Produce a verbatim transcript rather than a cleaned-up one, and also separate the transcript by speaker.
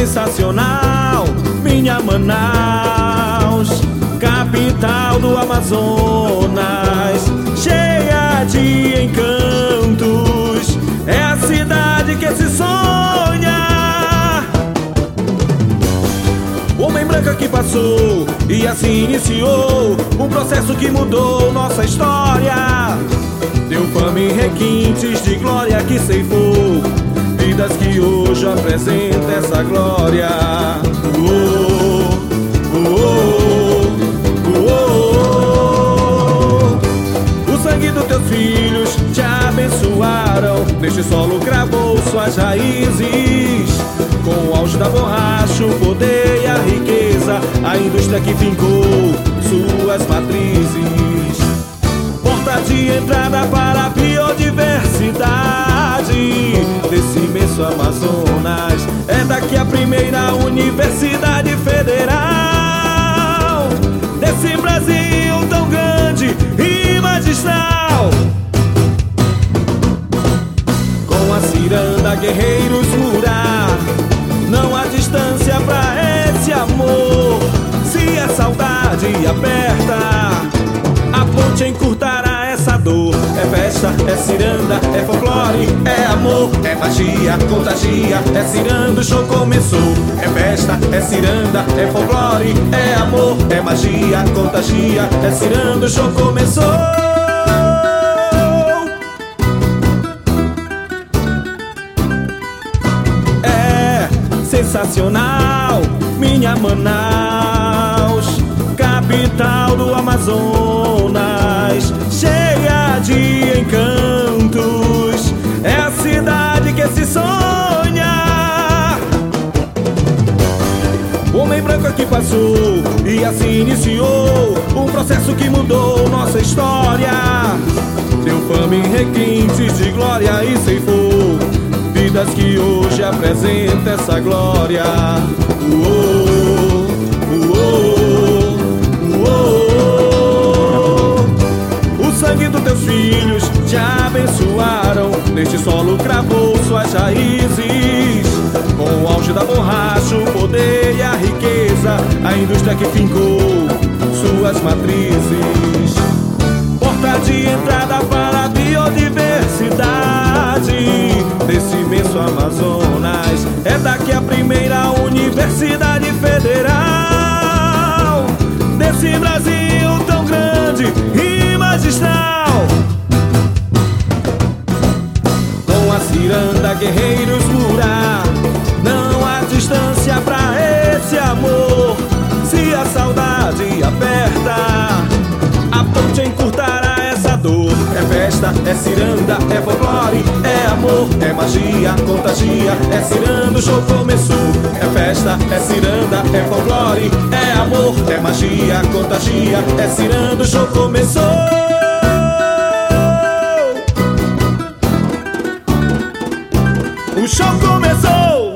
Speaker 1: sensacional, minha Manaus, capital do Amazonas, cheia de encantos, é a cidade que se sonha. Homem branco que passou e assim iniciou um processo que mudou nossa história. Deu fama e requintes de glória que ceifou vidas que hoje apresentam essa glória. Oh, oh, oh, oh. O sangue dos teus filhos te abençoaram, neste solo cravou suas raízes. Com o auge da borracha, o poder e a riqueza, a indústria que fincou suas matrizes. Porta de entrada para a biodiversidade desse imenso Amazonas. É daqui a primeira universidade federal desse Brasil tão grande e magistral. Com a ciranda guerreiros murar, não há distância pra esse amor. Se a saudade aperta, a ponte encurtará essa dor. É festa, é ciranda, é folclore, é amor, é magia, contagia, é ciranda, o show começou. É festa, é ciranda, é folclore, é amor, é magia, contagia, é ciranda, o show começou. É sensacional, minha Manaus, capital do Amazonas, cheia de encantos, é a cidade que se sonha. O homem branco aqui passou e assim iniciou um processo que mudou nossa história. Deu fama em requintes de glória e ceifou vidas que hoje apresentam essa glória. Uou, uou, uou. O sangue dos teus filhos te abençoaram, neste solo cravou suas raízes. Com o auge da borracha, o poder e a riqueza, a indústria que fincou suas matrizes. Porta de entrada para a biodiversidade desse imenso Amazonas. É daqui a primeira universidade federal desse Brasil tão grande e magistral. Com a ciranda guerreiros murar, não há distância pra esse amor. Se a saudade aperta, a ponte encurtará essa dor. É festa, é ciranda, é folclore, é amor, é magia, contagia, é ciranda, o show começou. É festa, é ciranda, é folclore, é amor, é magia, contagia, é ciranda, o show começou. O show começou!